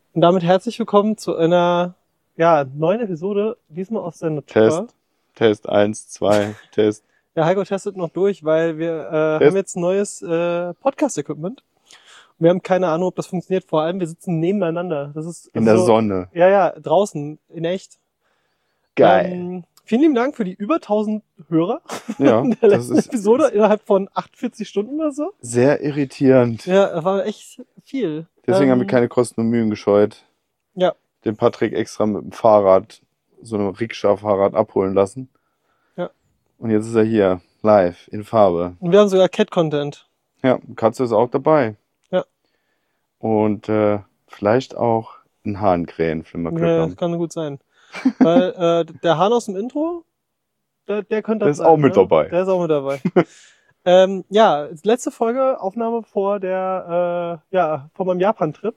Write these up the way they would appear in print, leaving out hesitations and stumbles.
Und damit herzlich willkommen zu einer neuen Episode, diesmal aus der Natur. Test 1, 2, Test. Ja, Heiko testet noch durch, weil wir haben jetzt ein neues Podcast-Equipment. Wir haben keine Ahnung, ob das funktioniert. Vor allem, wir sitzen nebeneinander. Das ist In der Sonne. Ja, draußen, in echt. Geil. Vielen lieben Dank für die über 1000 Hörer Ja, in der letzten Episode innerhalb von 48 Stunden oder so. Sehr irritierend. Ja, war echt viel. Deswegen haben wir keine Kosten und Mühen gescheut. Ja. Den Patrick extra mit dem Fahrrad, so einem Rikscha-Fahrrad abholen lassen. Ja. Und jetzt ist er hier, live, in Farbe. Und wir haben sogar Cat-Content. Ja, Katze ist auch dabei. Ja. Und vielleicht auch ein Hahnkrähen, wenn wir Glück Ja, haben. das kann gut sein. Weil der Hahn aus dem Intro, der könnte das Der ist auch mit dabei. Der ist auch mit dabei. Letzte Folge, Aufnahme vor der vor meinem Japan-Trip.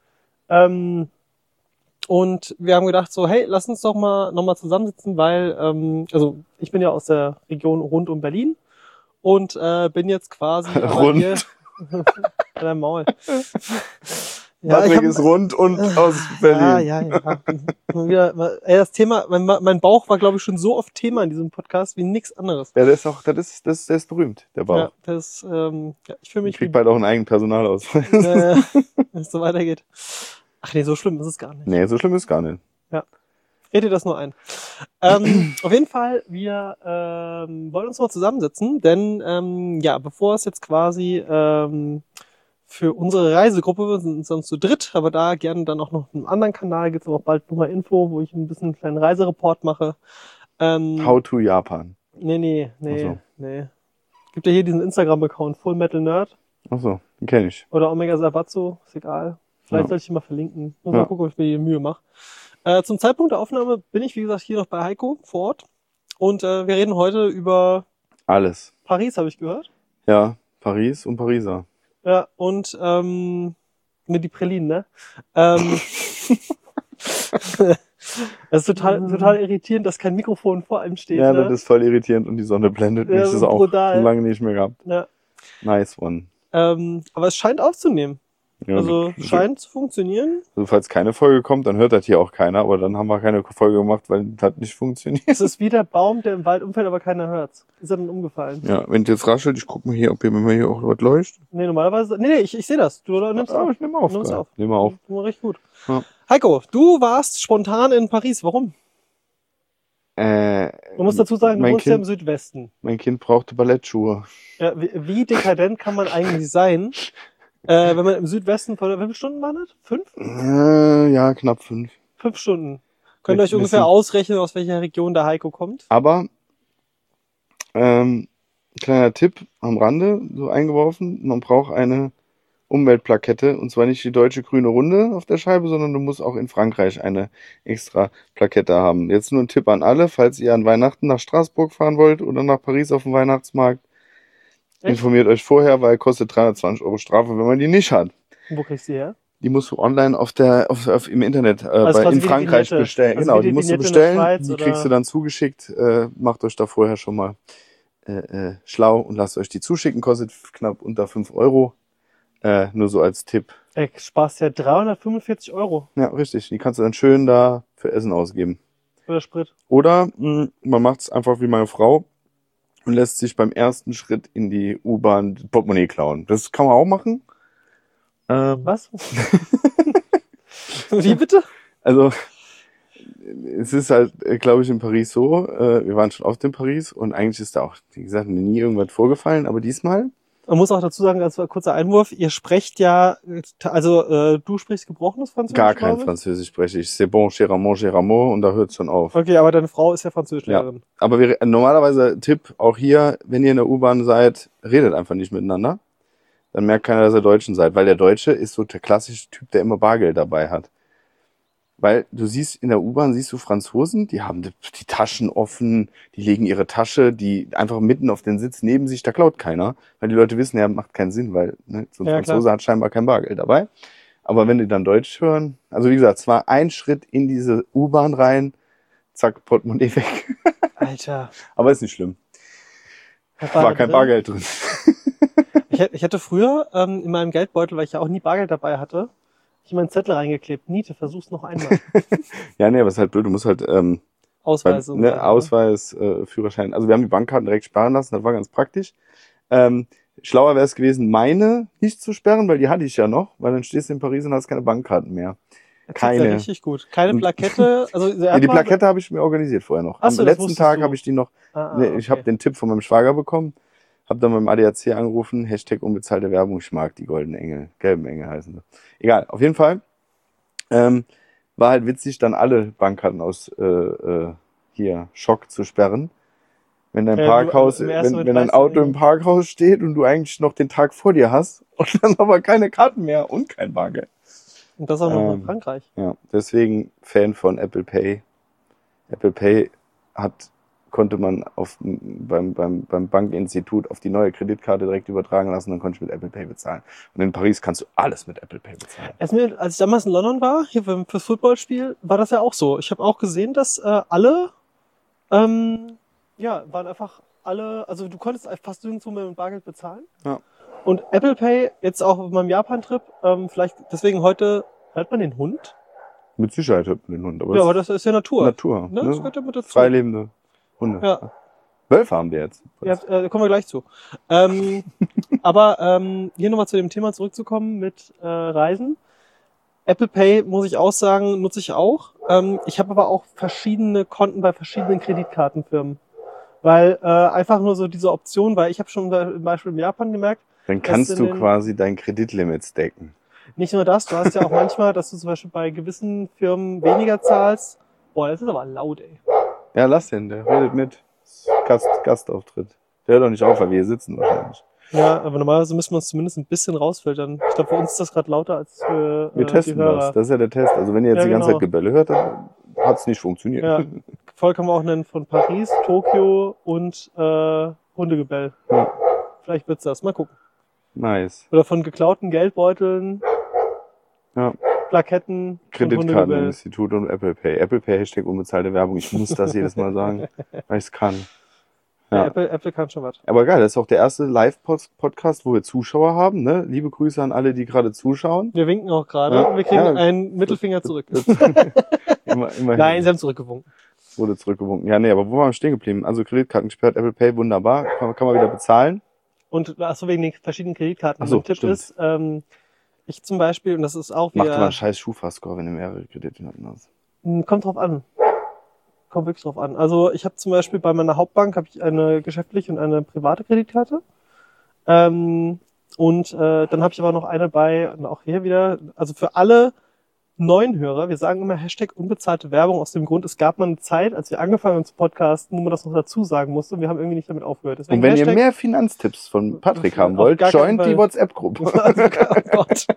Und wir haben gedacht so, hey, lass uns doch nochmal zusammensitzen, weil ich bin ja aus der Region rund um Berlin und bin jetzt quasi Rund. Hier an deinem Maul. Patrick ist rund und aus Berlin. Ja. Das Thema, mein Bauch war, glaube ich, schon so oft Thema in diesem Podcast wie nichts anderes. Ja, der ist berühmt, der Bauch. Ja, ich fühle mich. Ich krieg bald auch einen eigenen Personalausweis. Wenn es so weitergeht. Ach nee, so schlimm ist es gar nicht. Nee, so schlimm ist gar nicht. Ja. Red dir das nur ein. Auf jeden Fall, wir wollen uns mal zusammensetzen, denn bevor es jetzt quasi für unsere Reisegruppe, wir sind sonst zu dritt, aber da gerne dann auch noch einen anderen Kanal, gibt's auch bald nochmal Info, wo ich ein bisschen einen kleinen Reisereport mache. How to Japan. Nee. Gibt ja hier diesen Instagram-Account, Full Metal Nerd. Achso, den kenne ich. Oder Omega Sabatso, ist egal. Vielleicht soll ich ihn mal verlinken. Muss mal gucken, ob ich mir die Mühe mache. Zum Zeitpunkt der Aufnahme bin ich, wie gesagt, hier noch bei Heiko vor Ort. Und wir reden heute über alles. Paris, habe ich gehört. Ja, Paris und Pariser. Ja, und die Pralinen, ne? Das ist total irritierend, dass kein Mikrofon vor einem steht. Ja, ne? das ist voll irritierend und die Sonne blendet mich. Ja, Das ist auch brutal. schon lange nicht mehr gehabt. Ja. Nice one. Aber es scheint aufzunehmen. Ja, Also scheint zu funktionieren. Also falls keine Folge kommt, dann hört das hier auch keiner, aber dann haben wir keine Folge gemacht, weil das hat nicht funktioniert. Es ist wie der Baum, der im Wald umfällt, aber keiner hört's. Ist er dann umgefallen? Ja, wenn es jetzt raschelt, ich guck mal hier, ob hier auch was leuchtet. Nee, normalerweise. Nee, ich sehe das. Du nimmst auf. Ich nehme auf. Nimm's auf. Nimm mal auf. Recht gut. Ja. Heiko, du warst spontan in Paris. Warum? Man muss dazu sagen, du wohnst ja im Südwesten. Mein Kind brauchte Ballettschuhe. Ja, wie dekadent kann man eigentlich sein, wenn man im Südwesten wie viele Stunden waren das? 5? Ja, knapp 5. 5 Stunden. Könnt ihr euch ungefähr ausrechnen, aus welcher Region der Heiko kommt? Aber, kleiner Tipp am Rande, so eingeworfen, man braucht eine Umweltplakette, und zwar nicht die deutsche grüne Runde auf der Scheibe, sondern du musst auch in Frankreich eine extra Plakette haben. Jetzt nur ein Tipp an alle, falls ihr an Weihnachten nach Straßburg fahren wollt oder nach Paris auf den Weihnachtsmarkt. Echt? Informiert euch vorher, weil kostet 320 € Strafe, wenn man die nicht hat. Wo kriegst du die her? Die musst du online im Internet in Frankreich bestellen. Also genau, die musst du bestellen, die kriegst du dann zugeschickt. Macht euch da vorher schon mal schlau und lasst euch die zuschicken, kostet knapp unter 5 €. Nur so als Tipp. Sparst ja 345 €. Ja, richtig. Die kannst du dann schön da für Essen ausgeben. Oder Sprit. Oder man macht es einfach wie meine Frau und lässt sich beim ersten Schritt in die U-Bahn Portemonnaie klauen. Das kann man auch machen. Was? Wie bitte? Also, es ist halt, glaube ich, in Paris so, wir waren schon oft in Paris und eigentlich ist da auch, wie gesagt, nie irgendwas vorgefallen, aber diesmal. Man muss auch dazu sagen, als kurzer Einwurf, ihr sprecht ja, also du sprichst gebrochenes Französisch? Gar kein Französisch spreche ich. C'est bon, cher amour, und da hört es schon auf. Okay, aber deine Frau ist ja Französischlehrerin. Ja, aber normalerweise Tipp, auch hier, wenn ihr in der U-Bahn seid, redet einfach nicht miteinander. Dann merkt keiner, dass ihr Deutschen seid, weil der Deutsche ist so der klassische Typ, der immer Bargeld dabei hat. Weil du siehst, in der U-Bahn siehst du Franzosen, die haben die Taschen offen, die legen ihre Tasche, die einfach mitten auf den Sitz neben sich, da klaut keiner. Weil die Leute wissen, ja, macht keinen Sinn, weil so ein Franzose hat scheinbar kein Bargeld dabei. Aber wenn die dann Deutsch hören, also wie gesagt, es war ein Schritt in diese U-Bahn rein, zack, Portemonnaie weg. Alter. Aber ist nicht schlimm. War kein Bargeld drin. Ich hatte früher in meinem Geldbeutel, weil ich ja auch nie Bargeld dabei hatte, Ich meinen Zettel reingeklebt. Niete, versuch's noch einmal. Ja, nee, aber ist halt blöd. Du musst halt Ausweis und so weiter, ne? Ausweis, Führerschein. Also wir haben die Bankkarten direkt sperren lassen, das war ganz praktisch. Schlauer wäre es gewesen, meine nicht zu sperren, weil die hatte ich ja noch, weil dann stehst du in Paris und hast keine Bankkarten mehr. Das ist Keine. ja richtig gut. Keine Plakette. Also Ja, die Plakette habe ich mir organisiert vorher noch. Ach so, Am das letzten wusstest Tag du. habe ich die noch. Okay. Ich habe den Tipp von meinem Schwager bekommen, habe dann beim ADAC angerufen, Hashtag unbezahlte Werbung, ich mag die goldenen Engel, gelben Engel heißen sie. Egal, auf jeden Fall war halt witzig, dann alle Bankkarten aus hier Schock zu sperren. Wenn dein Parkhaus, wenn dein Auto im Parkhaus steht und du eigentlich noch den Tag vor dir hast und dann aber keine Karten mehr und kein Bargeld. Und das auch noch in Frankreich. Ja, deswegen Fan von Apple Pay. Apple Pay konnte man beim Bankinstitut auf die neue Kreditkarte direkt übertragen lassen, dann konnte ich mit Apple Pay bezahlen. Und in Paris kannst du alles mit Apple Pay bezahlen. Als ich damals in London war, hier fürs Footballspiel, war das ja auch so. Ich habe auch gesehen, dass alle waren einfach alle, also du konntest fast nirgendwo mehr mit Bargeld bezahlen. Ja. Und Apple Pay, jetzt auch auf meinem Japan-Trip, vielleicht deswegen heute, hört man den Hund? Mit Sicherheit hört man den Hund. Aber das ist ja Natur. Natur. Ne? Das gehört ja mit dazu. Freilebende Hunde. Ja. Wölfe haben wir jetzt. Ja, da kommen wir gleich zu. Aber hier nochmal zu dem Thema zurückzukommen mit Reisen. Apple Pay, muss ich auch sagen, nutze ich auch. Ich habe aber auch verschiedene Konten bei verschiedenen Kreditkartenfirmen. Weil einfach nur so diese Option, weil ich habe schon zum Beispiel in Japan gemerkt, dann kannst du quasi dein Kreditlimit decken. Nicht nur das, du hast ja auch manchmal, dass du zum Beispiel bei gewissen Firmen weniger zahlst. Boah, das ist aber laut, ey. Ja, lass den, der redet mit. Gastauftritt. Der hört doch nicht auf, weil wir hier sitzen wahrscheinlich. Ja, aber normalerweise müssen wir uns zumindest ein bisschen rausfiltern. Ich glaube, für uns ist das gerade lauter als für wir testen die Hörer. Das ist ja der Test. Also wenn ihr jetzt die ganze Zeit Gebälle hört, dann hat es nicht funktioniert. Ja, Volk kann man auch nennen von Paris, Tokio und Hundegebell. Ja. Vielleicht wird's das. Mal gucken. Nice. Oder von geklauten Geldbeuteln, ja. Plaketten, Kreditkarteninstitut und Apple Pay. Apple Pay, Hashtag unbezahlte Werbung. Ich muss das jedes Mal sagen, weil ich es kann. Ja. Apple kann schon was. Aber geil, das ist auch der erste Live-Podcast, wo wir Zuschauer haben. Ne? Liebe Grüße an alle, die gerade zuschauen. Wir winken auch gerade und wir kriegen einen Mittelfinger zurück. Immerhin. Nein, sie haben zurückgewunken. Wurde zurückgewunken. Ja, nee, aber wo waren wir stehen geblieben? Also Kreditkarten gesperrt, Apple Pay, wunderbar. Kann man wieder bezahlen. Und achso, wegen den verschiedenen Kreditkarten. Achso, Tipp ist, ich zum Beispiel, und das ist auch wieder... Macht immer einen scheiß Schufa-Score, wenn du mehrere Kreditkarten hast. Kommt drauf an. Kommt wirklich drauf an. Also ich habe zum Beispiel bei meiner Hauptbank habe ich eine geschäftliche und eine private Kreditkarte. Dann habe ich aber noch eine bei, und auch hier wieder, also für alle neuen Hörer, wir sagen immer Hashtag unbezahlte Werbung aus dem Grund, es gab mal eine Zeit, als wir angekommen haben zu podcasten, wo man das noch dazu sagen musste und wir haben irgendwie nicht damit aufgehört. Deswegen und wenn ihr mehr Finanztipps von Patrick haben wollt, joint die WhatsApp-Gruppe. Oh Gott.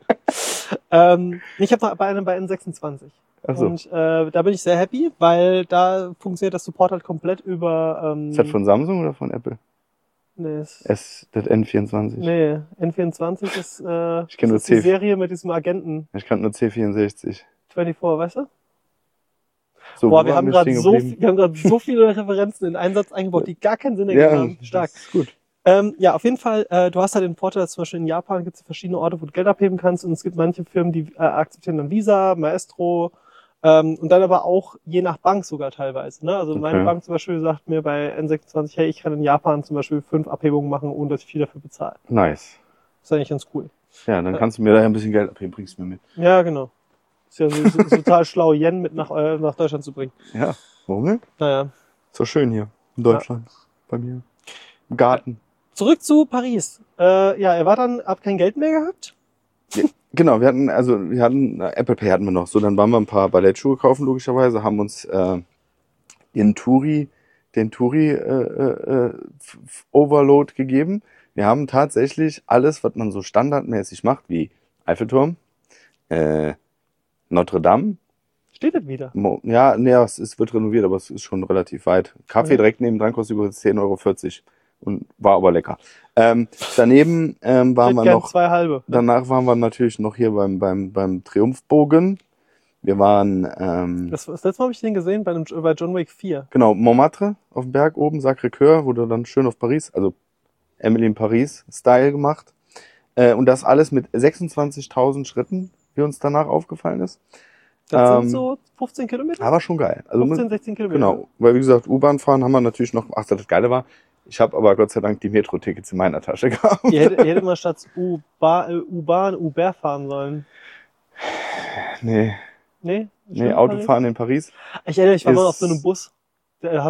Ich habe bei einem bei N26. So. Und da bin ich sehr happy, weil da funktioniert das Support halt komplett über... Ist das von Samsung oder von Apple? Nee, das N24. Nee, N24 ist, ich kenn nur die Serie mit diesem Agenten. Ich kannte nur C64. 24, weißt du? So, boah, wir haben gerade so viele Referenzen in einen Satz eingebaut, die gar keinen Sinn ergeben haben. Stark. Das ist gut. Ja, auf jeden Fall, du hast halt den Vorteil, dass zum Beispiel in Japan gibt es verschiedene Orte, wo du Geld abheben kannst und es gibt manche Firmen, die akzeptieren dann Visa, Maestro, und dann aber auch je nach Bank sogar teilweise. Ne? Also meine Bank zum Beispiel sagt mir bei N26, hey, ich kann in Japan zum Beispiel 5 Abhebungen machen, ohne dass ich viel dafür bezahle. Nice. Das ist eigentlich ganz cool. Ja, dann kannst du mir daher ein bisschen Geld abheben, bringst du mir mit. Ja, genau. Ist ja so total schlau, Yen mit nach Deutschland zu bringen. Ja, warum nicht? Naja. Ist doch schön hier in Deutschland, bei mir. Im Garten. Zurück zu Paris. Er war dann, hab kein Geld mehr gehabt. Ja, genau, wir hatten Apple Pay hatten wir noch. So, dann waren wir ein paar Ballettschuhe kaufen, logischerweise, haben uns den Touri Overload gegeben. Wir haben tatsächlich alles, was man so standardmäßig macht, wie Eiffelturm, Notre Dame. Steht das wieder? Es wird renoviert, aber es ist schon relativ weit. Kaffee direkt nebendran kostet übrigens 10,40 € und war aber lecker. Daneben waren wir noch... 2 halbe. Danach waren wir natürlich noch hier beim Triumphbogen. Wir waren... das letzte Mal habe ich den gesehen bei John Wick 4. Genau, Montmartre auf dem Berg oben, Sacré-Cœur, wurde dann schön auf Paris, also Emily in Paris Style gemacht. Und das alles mit 26.000 Schritten. wie uns danach aufgefallen ist. Das sind so 15 Kilometer? Aber schon geil. Also 15, 16 Kilometer. Genau, weil wie gesagt, U-Bahn fahren haben wir natürlich noch, das Geile war, ich habe aber Gott sei Dank die Metro-Tickets in meiner Tasche gehabt. Ihr hättet mal statt U-Bahn Uber fahren sollen. Nee, Nee? Autofahren in Paris. Ich erinnere mich, war mal auf so einem Bus. Der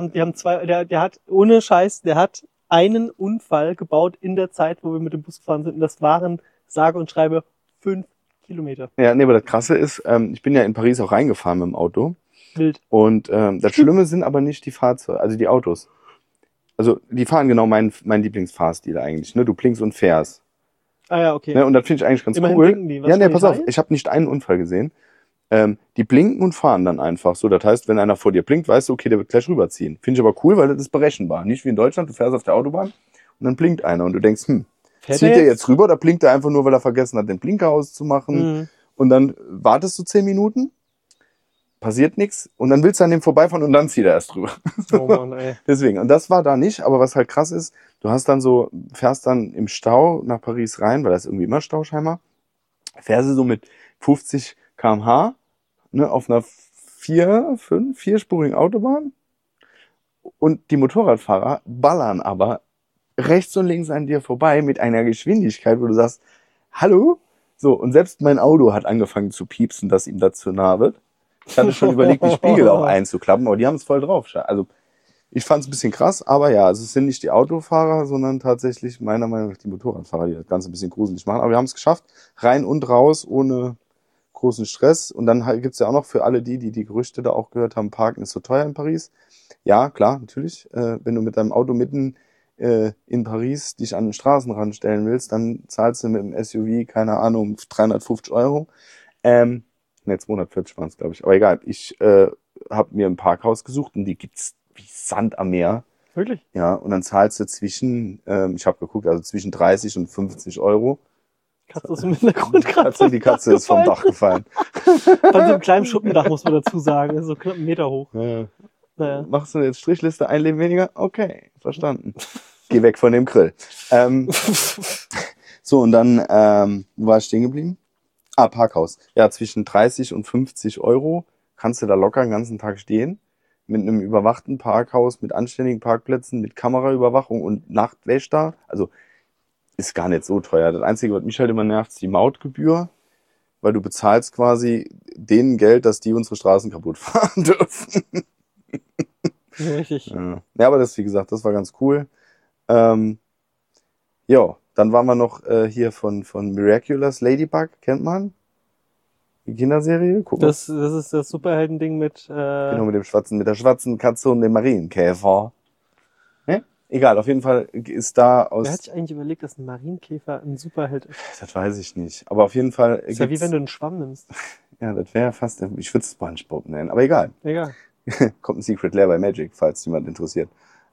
hat einen Unfall gebaut in der Zeit, wo wir mit dem Bus gefahren sind. Und das waren, sage und schreibe, 5 Kilometer. Ja, nee, aber das Krasse ist, ich bin ja in Paris auch reingefahren mit dem Auto. Wild. Und das Schlimme sind aber nicht die Fahrzeuge, also die Autos. Also die fahren genau mein Lieblingsfahrstil eigentlich. Ne? Du blinkst und fährst. Ah ja, okay. Ne? Und das finde ich eigentlich ganz Immerhin cool. blinken die. Was Ja, nee, für pass Details? auf, ich habe nicht einen Unfall gesehen. Die blinken und fahren dann einfach so. Das heißt, wenn einer vor dir blinkt, weißt du, okay, der wird gleich rüberziehen. Finde ich aber cool, weil das ist berechenbar. Nicht wie in Deutschland, du fährst auf der Autobahn und dann blinkt einer und du denkst, Fährt zieht der jetzt rüber oder blinkt er einfach nur, weil er vergessen hat, den Blinker auszumachen? Mhm. Und dann wartest du 10 Minuten, passiert nichts und dann willst du an dem vorbeifahren und dann zieht er erst rüber. Oh Mann, ey. Deswegen, und das war da nicht, aber was halt krass ist, du hast dann so, fährst dann im Stau nach Paris rein, weil das ist irgendwie immer Stau scheinbar, fährst du so mit 50 km/h, ne, auf einer vierspurigen Autobahn und die Motorradfahrer ballern aber rechts und links an dir vorbei mit einer Geschwindigkeit, wo du sagst, hallo? So, und selbst mein Auto hat angefangen zu piepsen, dass ihm das zu nah wird. Ich hatte schon überlegt, die Spiegel auch einzuklappen, aber die haben es voll drauf. Also, ich fand es ein bisschen krass, aber ja, also es sind nicht die Autofahrer, sondern tatsächlich meiner Meinung nach die Motorradfahrer, die das Ganze ein bisschen gruselig machen. Aber wir haben es geschafft, rein und raus, ohne großen Stress. Und dann gibt's ja auch noch für alle die Gerüchte da auch gehört haben, Parken ist so teuer in Paris. Ja, klar, natürlich. Wenn du mit deinem Auto mitten in Paris dich an den Straßenrand stellen willst, dann zahlst du mit dem SUV, keine Ahnung, 350 €. Ne, 240 waren es, glaube ich. Aber egal, ich habe mir ein Parkhaus gesucht und die gibt's wie Sand am Meer. Wirklich? Ja, und dann zahlst du zwischen, ich habe geguckt, also zwischen 30 und 50 €. Katze ist im Hintergrund gerade. Die Katze ist vom Dach gefallen. Von so einem kleinen Schuppendach, muss man dazu sagen. Ist so knapp 1 Meter hoch. Ja. Naja. Machst du jetzt Strichliste, ein Leben weniger? Okay, verstanden. Geh weg von dem Grill. So, und dann wo war ich stehen geblieben? Parkhaus. Ja, zwischen 30 und 50 € kannst du da locker den ganzen Tag stehen. Mit einem überwachten Parkhaus, mit anständigen Parkplätzen, mit Kameraüberwachung und Nachtwächter. Also ist gar nicht so teuer. Das Einzige, was mich halt immer nervt, ist die Mautgebühr. Weil du bezahlst quasi denen Geld, dass die unsere Straßen kaputt fahren dürfen. Richtig. Ja, aber das, wie gesagt, das war ganz cool. Ja, dann waren wir noch hier von Miraculous Ladybug, kennt man? Die Kinderserie? Guck mal. Das ist das Superhelden-Ding mit... Genau, mit der schwarzen Katze und dem Marienkäfer. Ne? Egal, auf jeden Fall ist da aus... Wer hat sich eigentlich überlegt, dass ein Marienkäfer ein Superheld ist? Das weiß ich nicht. Aber auf jeden Fall... Ist ja wie wenn du einen Schwamm nimmst. Ja, das wäre fast... Ich würde es SpongeBob nennen, aber egal. Egal. Kommt ein Secret Lair bei Magic, falls jemand interessiert.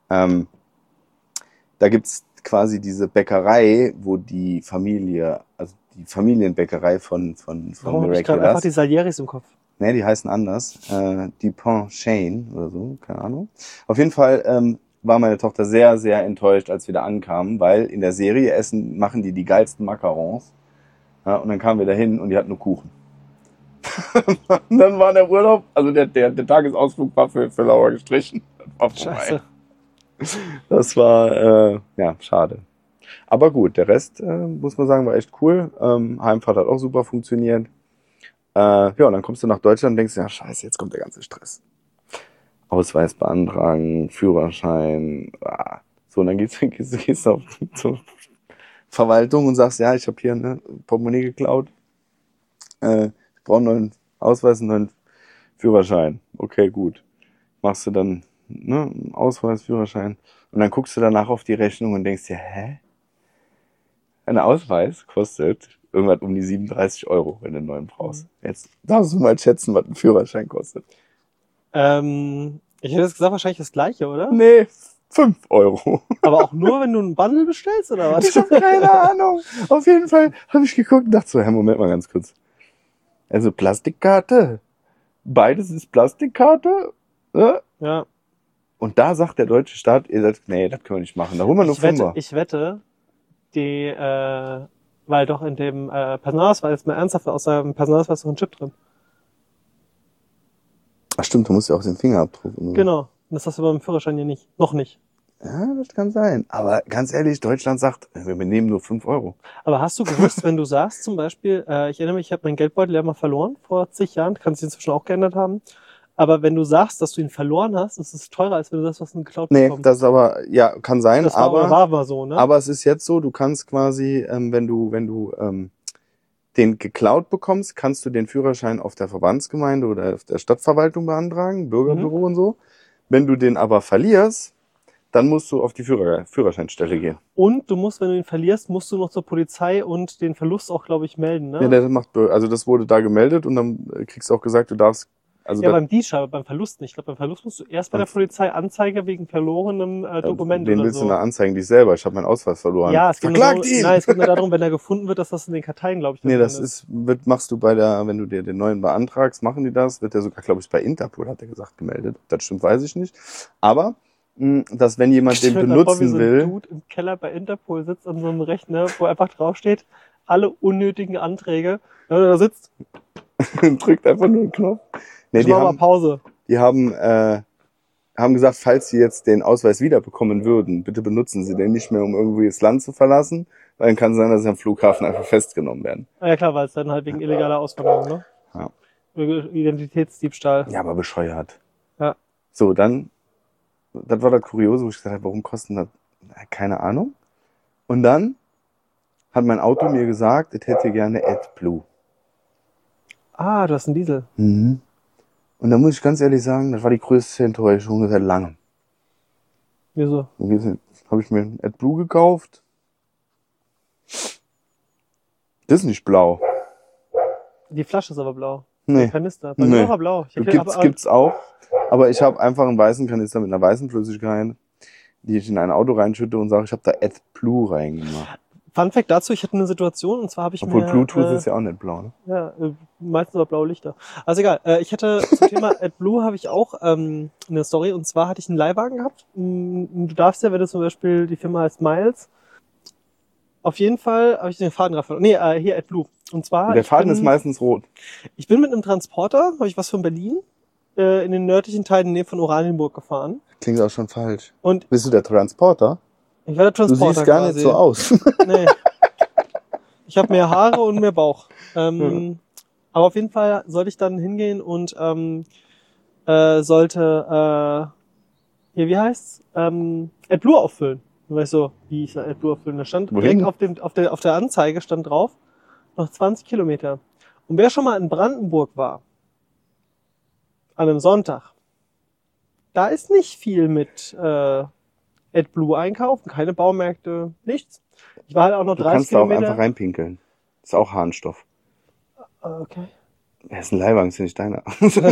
Da gibt's quasi diese Bäckerei, wo die Familie, also die Familienbäckerei von Warum habe ich gerade einfach die Miraculous. Salieris im Kopf? Ne, die heißen anders. Dupont Shane oder so, keine Ahnung. Auf jeden Fall war meine Tochter sehr, sehr enttäuscht, als wir da ankamen, weil in der Serie machen die geilsten Macarons. Ja, und dann kamen wir da hin und die hatten nur Kuchen. Und dann war der Urlaub, also der Tagesausflug war für Laura gestrichen. Das war vorbei. Scheiße. Das war, ja, schade. Aber gut, der Rest, muss man sagen, war echt cool. Heimfahrt hat auch super funktioniert. Ja, und dann kommst du nach Deutschland und denkst, ja, scheiße, jetzt kommt der ganze Stress. Ausweis beantragen, Führerschein. So, und dann gehst du zur Verwaltung und sagst, ja, ich habe hier eine Portemonnaie geklaut. Ich brauche einen neuen Ausweis, einen neuen Führerschein. Okay, gut. Machst du dann Ausweis, Führerschein. Und dann guckst du danach auf die Rechnung und denkst dir, hä? Ein Ausweis kostet irgendwas um die 37 €, wenn du einen neuen brauchst. Jetzt darfst du mal schätzen, was ein Führerschein kostet. Ich hätte jetzt gesagt, wahrscheinlich das Gleiche, oder? Nee, 5 €. Aber auch nur, wenn du einen Bundle bestellst, oder was? Ich habe keine Ahnung. Auf jeden Fall habe ich geguckt und dachte so, Moment mal ganz kurz. Also Plastikkarte. Beides ist Plastikkarte. Ja? Ja. Und da sagt der deutsche Staat, ihr sagt, nee, das können wir nicht machen. Da holen wir nur Fünfer. Ich wette, Weil doch in dem Personalausweis, mal ernsthaft, aus seinem Personalausweis noch ein Chip drin. Ach stimmt, du musst ja auch den Fingerabdruck. Und so. Genau. Und das hast du beim Führerschein ja nicht. Noch nicht. Ja, das kann sein. Aber ganz ehrlich, Deutschland sagt, wir nehmen nur 5 Euro. Aber hast du gewusst, wenn du sagst zum Beispiel, ich erinnere mich, ich habe meinen Geldbeutel ja mal verloren vor zig Jahren, kann sich inzwischen auch geändert haben. Aber wenn du sagst, dass du ihn verloren hast, ist es teurer, als wenn du sagst, was du geklaut Nee, bekommst. das ist aber, ja, kann sein, Das war mal so, ne? aber es ist jetzt so, du kannst quasi, wenn du den geklaut bekommst, kannst du den Führerschein auf der Verbandsgemeinde oder auf der Stadtverwaltung beantragen, Bürgerbüro und so. Wenn du den aber verlierst, dann musst du auf die Führerscheinstelle gehen. Und du musst, wenn du ihn verlierst, musst du noch zur Polizei und den Verlust auch, glaube ich, melden, ne? Ja, also das wurde da gemeldet und dann kriegst du auch gesagt, du darfst, also ja, beim Diebstahl, aber beim Verlust nicht. Ich glaube, beim Verlust musst du erst bei der Polizei Anzeige wegen verlorenem Dokument wen oder willst so. du da anzeigen? Dich selber. Ich habe meinen Ausweis verloren. Ja, es geht nur Verklagt darum, ihn! nein, es geht nur darum, wenn er gefunden wird, dass das in den Karteien, glaube ich, Nee, drin das machst du wenn du dir den neuen beantragst, machen die das, wird der sogar, glaube ich, bei Interpol, hat er gesagt, gemeldet. Das stimmt, weiß ich nicht. Aber, dass wenn jemand den Stell dir mal vor, wie benutzen so ein will, Dude im Keller bei Interpol sitzt an so einem Rechner, wo einfach draufsteht, alle unnötigen Anträge. Wenn er da sitzt, drückt einfach nur einen Knopf. Nee, ich mach mal Pause. die haben gesagt, falls sie jetzt den Ausweis wiederbekommen würden, bitte benutzen sie den nicht mehr, um irgendwie das Land zu verlassen, weil dann kann es sein, dass sie am Flughafen einfach festgenommen werden. Ah, ja klar, weil es dann halt wegen illegaler Auswanderung, ne? Ja. Identitätsdiebstahl. Ja, aber bescheuert. Ja. So, dann, das war das Kuriose, wo ich gesagt habe, warum kosten das? Keine Ahnung. Und dann hat mein Auto mir gesagt, es hätte gerne AdBlue. Ah, du hast einen Diesel. Mhm. Und da muss ich ganz ehrlich sagen, das war die größte Enttäuschung seit langem. Wieso? Habe ich mir ein AdBlue gekauft. Das ist nicht blau. Die Flasche ist aber blau. Nee. Der Kanister. Bei mir war blau. Gibt's auch. Aber ich habe einfach einen weißen Kanister mit einer weißen Flüssigkeit, die ich in ein Auto reinschütte und sage, ich habe da AdBlue reingemacht. Fun Fact dazu, ich hatte eine Situation, und zwar habe ich Obwohl mir... Bluetooth ist ja auch nicht blau, ne? Ja, meistens aber blaue Lichter. Also egal, ich hatte zum Thema AdBlue habe ich auch eine Story, und zwar hatte ich einen Leihwagen gehabt. Du darfst ja, wenn du zum Beispiel, die Firma heißt Miles, auf jeden Fall habe ich den Faden gerade verloren. Nee, hier AdBlue. Und zwar... Der Faden ist meistens rot. Ich bin mit einem Transporter, habe ich was von Berlin, in den nördlichen Teilen in der Nähe von Oranienburg gefahren. Klingt auch schon falsch. Und bist du der Transporter? ich war der Transporter. Du siehst gar nicht so aus. Nee. Ich habe mehr Haare und mehr Bauch. Aber auf jeden Fall sollte ich dann hingehen und sollte hier, wie heißt's? AdBlue auffüllen. Du weißt so, wie ich AdBlue auffüllen. Da stand Wohin? direkt auf der Anzeige stand drauf, noch 20 Kilometer. Und wer schon mal in Brandenburg war, an einem Sonntag, da ist nicht viel mit AdBlue einkaufen, keine Baumärkte, nichts. Ich war halt auch noch 30 Du kannst da auch Kilometer. einfach reinpinkeln. Ist auch Harnstoff. Okay. Er ist ein Leihwagen, ist ja nicht deiner.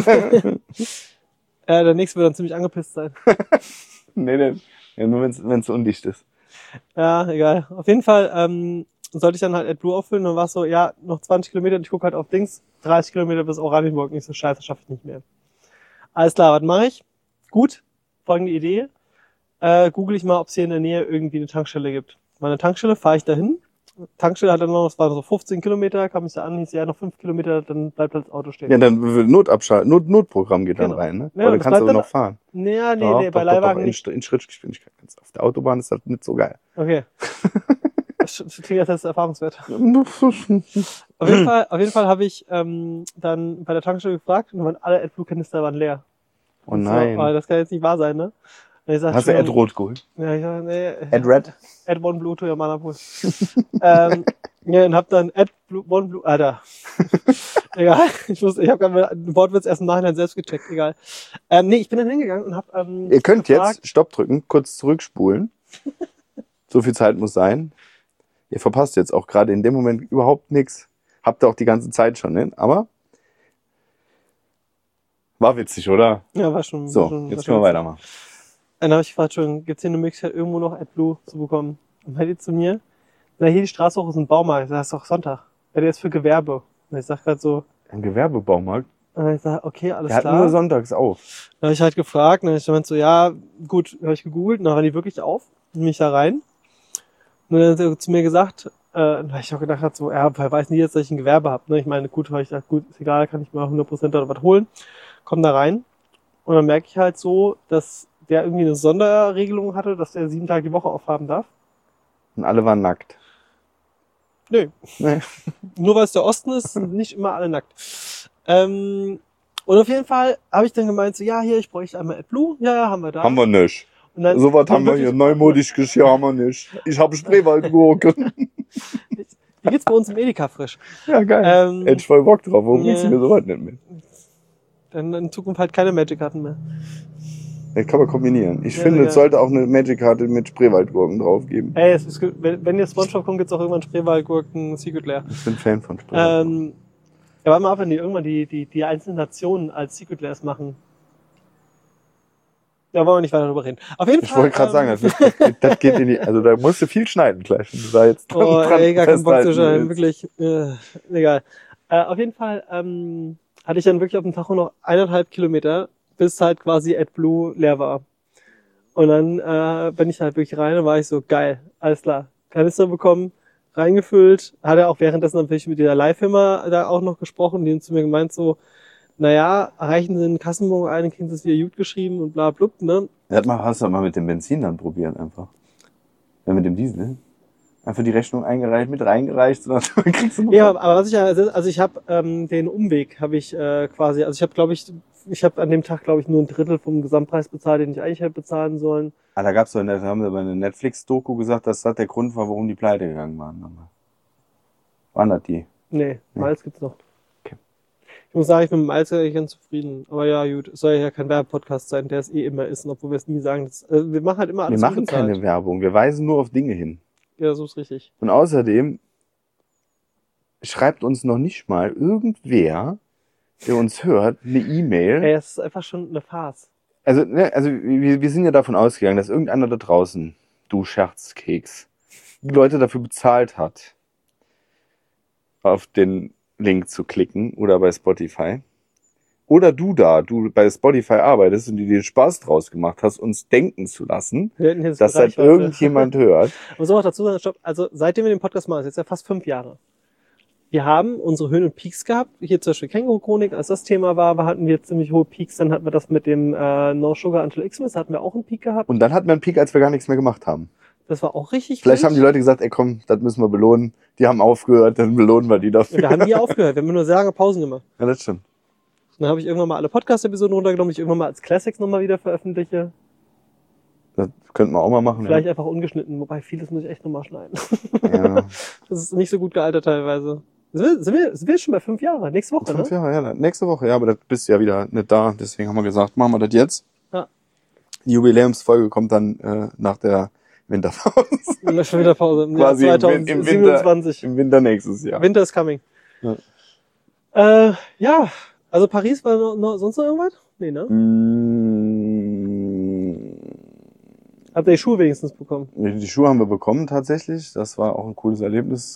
Der nächste wird dann ziemlich angepisst sein. Nee. Ja, nur wenn es undicht ist. Ja, egal. Auf jeden Fall sollte ich dann halt AdBlue auffüllen, und war es so, ja, noch 20 Kilometer, und ich gucke halt auf Dings, 30 Kilometer bis Oranienburg, nicht so scheiße, schaffe ich nicht mehr. Alles klar, was mache ich? Gut, folgende Idee. Google ich mal, ob es hier in der Nähe irgendwie eine Tankstelle gibt. Meine Tankstelle, fahre ich dahin. Tankstelle hat dann noch, es waren so 15 Kilometer, kam ich da an, hieß ja noch 5 Kilometer, dann bleibt halt das Auto stehen. Ja, dann wird Notprogramm geht dann Genau. rein, ne? Ja, Aber dann das kannst du bleibt aber dann- noch fahren. Naja, Doch, nee, bei Leihwagen nicht. in Schrittgeschwindigkeit. Auf der Autobahn ist das nicht so geil. Okay. Das klingt als erfahrungswert. Auf jeden Fall habe ich dann bei der Tankstelle gefragt, und alle AdBlue-Kanister waren leer. Oh nein. So, aber das kann jetzt nicht wahr sein, ne? Und ich sag, Hast du Ad Rot geholt? Ja, ich sag, nee. Ad Red? Ad One Blue to your Manapul. Ja, und hab dann One Blue, Alter. Egal. Ich hab gerade ein Wortwitz erst im Nachhinein selbst gecheckt, egal. Nee, ich bin dann hingegangen und hab, Ihr könnt gefragt, jetzt Stopp drücken, kurz zurückspulen. So viel Zeit muss sein. Ihr verpasst jetzt auch gerade in dem Moment überhaupt nichts. Habt ihr auch die ganze Zeit schon, ne? Aber war witzig, oder? Ja, war schon. So, war schon, jetzt können wir weitermachen. Dann habe ich gefragt, schon, gibt's hier eine Möglichkeit, irgendwo noch AdBlue zu bekommen? Und meinte zu mir, na, hier die Straße hoch ist ein Baumarkt. Ich sag, das ist doch Sonntag. Ja, der ist für Gewerbe. Und ich sag grad so, Ein Gewerbebaumarkt? ich sag, okay, alles Der hat klar. nur sonntags auf. Dann habe ich halt gefragt, und dann meinte so, ja, gut, habe ich gegoogelt, und dann waren die wirklich auf, bin ich da rein. Und dann hat er zu mir gesagt, da hab ich auch gedacht, so, ja, wer weiß nie jetzt, dass ich ein Gewerbe habe. Ne? Ich meine, gut, weil ich dachte, gut, ist egal, kann ich mal 100% da was holen. Komm da rein und dann merke ich halt so, dass der irgendwie eine Sonderregelung hatte, dass der 7 Tage die Woche aufhaben darf. Und alle waren nackt. Nö. Nee. Nur weil es der Osten ist, sind nicht immer alle nackt. Und auf jeden Fall habe ich dann gemeint, so, ja, hier, ich bräuchte einmal AdBlue. Ja, haben wir da. Haben wir nicht. Und dann, So was haben wir hier. Neumodisch Geschirr haben wir nicht. Ich habe Spreewaldgurken. Die gibt's bei uns im Edeka frisch. Ja, geil. Hätte ich voll Bock drauf. Warum bringst du mir sowas nicht mit? Dann in Zukunft halt keine Magic-Karten mehr. Das kann man kombinieren. Ich Ja, finde, sehr es sollte auch eine Magic-Karte mit Spreewaldgurken drauf geben. Ey, wenn ihr Spongebob kommt, gibt's auch irgendwann Spreewaldgurken Secret Lair. Ich bin Fan von Spreewaldgurken. Ja, warte mal ab, wenn die irgendwann die einzelnen Nationen als Secret Lairs machen. Da wollen wir nicht weiter drüber reden. Auf jeden Ich Fall. wollte gerade sagen, das geht in die, also da musst du viel schneiden gleich, wenn du da jetzt Oh, ey, gar keinen Bock zu schneiden, willst. wirklich. Egal. Auf jeden Fall hatte ich dann wirklich auf dem Tacho noch 1,5 Kilometer, bis halt quasi AdBlue leer war. Und dann bin ich halt wirklich rein und war ich so, geil, alles klar. Kanister bekommen, reingefüllt. Hat er auch währenddessen natürlich mit dieser Leihfirma da auch noch gesprochen, die haben zu mir gemeint so, naja, reichen Sie einen Kassenbon ein, dann kriegen Sie es wieder gut geschrieben und bla blub, ne? Hast du mal mit dem Benzin dann probieren einfach. Ja, mit dem Diesel. Einfach die Rechnung eingereicht, mit reingereicht, und dann kriegst du noch. Ja, aber was ich ja, also ich habe den Umweg habe ich quasi, also ich habe an dem Tag glaube ich nur ein Drittel vom Gesamtpreis bezahlt, den ich eigentlich hätte bezahlen sollen. Ah, da gab's doch, da haben wir bei einer Netflix-Doku gesagt, dass das der Grund war, warum die pleite gegangen waren. Waren das die? Nee, Nee. Miles gibt's noch. Okay. Ich muss sagen, ich bin mit Miles eigentlich ganz zufrieden. Aber ja, gut, es soll ja kein Werbepodcast sein, der es eh immer ist, und obwohl wir es nie sagen. Wir machen halt immer alles Wir machen unbezahlt. keine Werbung, wir weisen nur auf Dinge hin. Ja, so ist richtig. Und außerdem schreibt uns noch nicht mal irgendwer, der uns hört, eine E-Mail. Ey, es ist einfach schon eine Farce. Also wir sind ja davon ausgegangen, dass irgendeiner da draußen, du Scherzkeks, die Leute dafür bezahlt hat, auf den Link zu klicken oder bei Spotify. Oder du bei Spotify arbeitest und dir Spaß draus gemacht hast, uns denken zu lassen, Wir hätten jetzt dass das Reichweite. irgendjemand hört. Aber so auch dazu sagen, stopp, also seitdem wir den Podcast machen, das ist jetzt ja fast 5 Jahre. Wir haben unsere Höhen und Peaks gehabt. Hier zum Beispiel Känguru-Chronik, als das Thema war, hatten wir ziemlich hohe Peaks. Dann hatten wir das mit dem No Sugar Until Xmas, da hatten wir auch einen Peak gehabt. Und dann hatten wir einen Peak, als wir gar nichts mehr gemacht haben. Das war auch richtig Vielleicht wild. haben die Leute gesagt, ey komm, das müssen wir belohnen. Die haben aufgehört, dann belohnen wir die dafür. Und da haben die aufgehört. Wir haben nur sehr lange Pausen gemacht. Ja, das stimmt. Dann habe ich irgendwann mal alle Podcast-Episoden runtergenommen, die ich irgendwann mal als Classics nochmal wieder veröffentliche. Das könnten wir auch mal machen. Vielleicht einfach ungeschnitten, wobei vieles muss ich echt nochmal schneiden. Ja. Das ist nicht so gut gealtert teilweise. Sind wir schon bei 5 Jahren? Nächste Woche, 5 ne? Jahre, ja. Nächste Woche, ja, aber das bist ja wieder nicht da. Deswegen haben wir gesagt, machen wir das jetzt. Ja. Die Jubiläumsfolge kommt dann nach der Winterpause. Schon wieder Pause. Im Jahr Quasi im 2027. Im Winter nächstes Jahr. Winter is coming. Ja. Ja, also Paris war sonst noch irgendwas? Nee, ne? Habt ihr die Schuhe wenigstens bekommen? Die Schuhe haben wir bekommen tatsächlich. Das war auch ein cooles Erlebnis.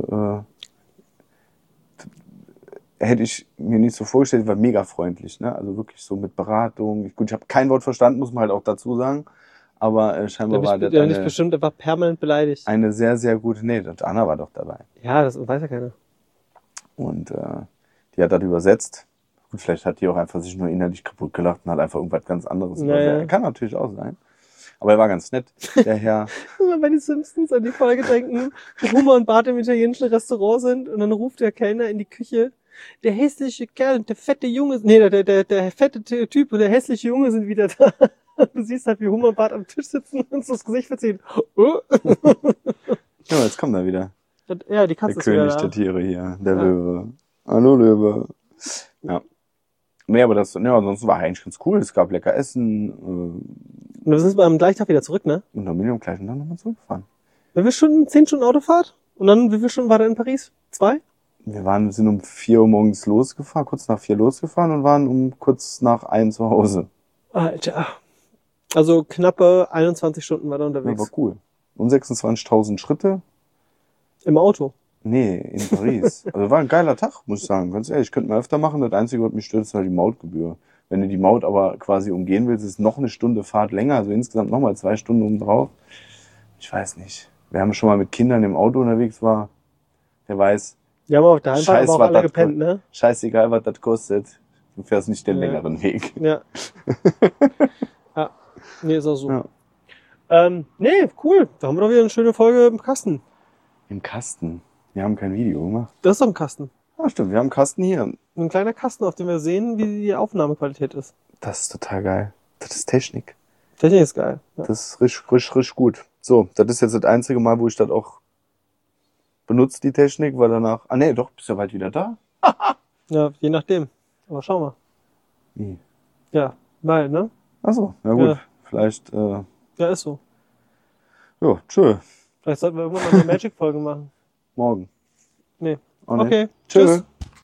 Hätte ich mir nicht so vorgestellt, war mega freundlich, ne? Also wirklich so mit Beratung. Gut, ich habe kein Wort verstanden, muss man halt auch dazu sagen. Aber scheinbar war das Der nicht bestimmt einfach permanent beleidigt. eine sehr, sehr gute. Nee, Anna war doch dabei. Ja, das weiß ja keiner. Und die hat das übersetzt. Gut, vielleicht hat die auch einfach sich nur innerlich kaputt gelacht und hat einfach irgendwas ganz anderes übersetzt. Kann natürlich auch sein. Aber er war ganz nett, der Herr. Wenn wir die Simpsons an die Folge denken, wo Homer und Bart im italienischen Restaurant sind und dann ruft der Kellner in die Küche, der hässliche Kerl und der fette Junge, der fette Typ und der hässliche Junge sind wieder da. Du siehst halt, wie Homer und Bart am Tisch sitzen und uns das Gesicht verziehen. Oh. Ja, jetzt kommt er wieder. Ja, die Katze Der ist wieder König da. der Tiere hier, der Löwe. Hallo Löwe. Ja. Nee, aber ansonsten war eigentlich ganz cool. Es gab lecker Essen. Und wir sind am gleichen Tag wieder zurück, ne? Und dann bin ich am gleichen Tag nochmal zurückgefahren. Wie viele Stunden? 10 Stunden Autofahrt? Und dann, wie viele Stunden war der in Paris? 2? Wir sind um 4 Uhr morgens losgefahren, kurz nach 4 losgefahren und waren um kurz nach 1 zu Hause. Alter. Also knappe 21 Stunden war er Ja, unterwegs. war cool. Und 26.000 Schritte. Im Auto. Nee, in Paris. Also war ein geiler Tag, muss ich sagen. Ganz ehrlich, ich könnte mal öfter machen. Das Einzige, was mich stört, ist halt die Mautgebühr. Wenn du die Maut aber quasi umgehen willst, ist noch eine Stunde Fahrt länger. Also insgesamt nochmal 2 Stunden oben drauf. Ich weiß nicht. Wer haben schon mal mit Kindern im Auto unterwegs war, der weiß, Wir haben auf der Heimfahrt Scheiß, aber auch was alle das gepennt, ne? scheißegal, was das kostet. Du fährst nicht den Ja. längeren Weg. Ja. Ja. Nee, ist auch so. Ja. Nee, cool. Da haben wir doch wieder eine schöne Folge im Kasten. Im Kasten. Wir haben kein Video gemacht. Das ist doch ein Kasten. Ah, stimmt, wir haben einen Kasten hier. Ein kleiner Kasten, auf dem wir sehen, wie die Aufnahmequalität ist. Das ist total geil. Das ist Technik. Technik ist geil. Ja. Das ist richtig gut. So, das ist jetzt das einzige Mal, wo ich das auch benutze, die Technik, weil danach... Ah nee, doch, bist ja bald wieder da. Ja, je nachdem. Aber schau mal. Wie? Ja, weil, ne? Achso, na gut. Ja. Vielleicht, Ja, ist so. ja, tschö. Vielleicht sollten wir irgendwann mal eine Magic-Folge machen. Morgen. Nee. Auch nicht. Okay. Tschö. Tschüss.